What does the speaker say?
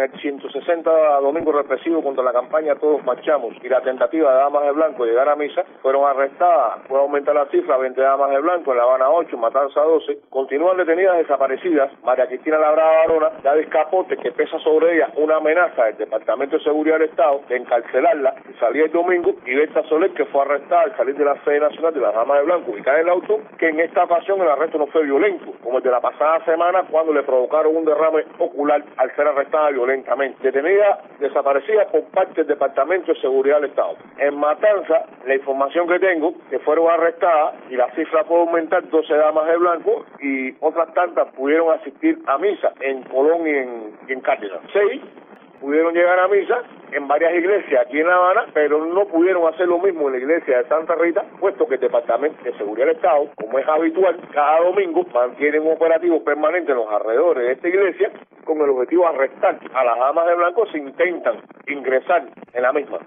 el 160 domingo represivo contra la campaña Todos Marchamos y la tentativa de damas de blanco de llegar a misa, fueron arrestadas, puede aumentar la cifra, 20 damas de blanco, en La Habana 8, Matanza 12, continúan detenidas desaparecidas, María Cristina Labrada Barona, David Capote, que pesa sobre ella una amenaza del Departamento de Seguridad del Estado de encarcelarla y salir el domingo, y Berta Soler, que fue arrestada al salir de la sede nacional de las damas de blanco ubicada en el auto, que en esta ocasión el arresto no fue violento, como el de la pasada semana cuando le provocaron un derrame ocular al ser arrestada violentamente. Detenida, desaparecida por parte del Departamento de Seguridad del Estado. En Matanza, la información que tengo, que fueron arrestadas y la cifra puede aumentar, 12 damas de blanco y otras tantas pudieron asistir a misa en Colón y en Cárdenas. 6 pudieron llegar a misa en varias iglesias aquí en La Habana, pero no pudieron hacer lo mismo en la iglesia de Santa Rita, puesto que el Departamento de Seguridad del Estado, como es habitual, cada domingo mantienen un operativo permanente en los alrededores de esta iglesia con el objetivo de arrestar a las damas de blanco si intentan ingresar en la misma.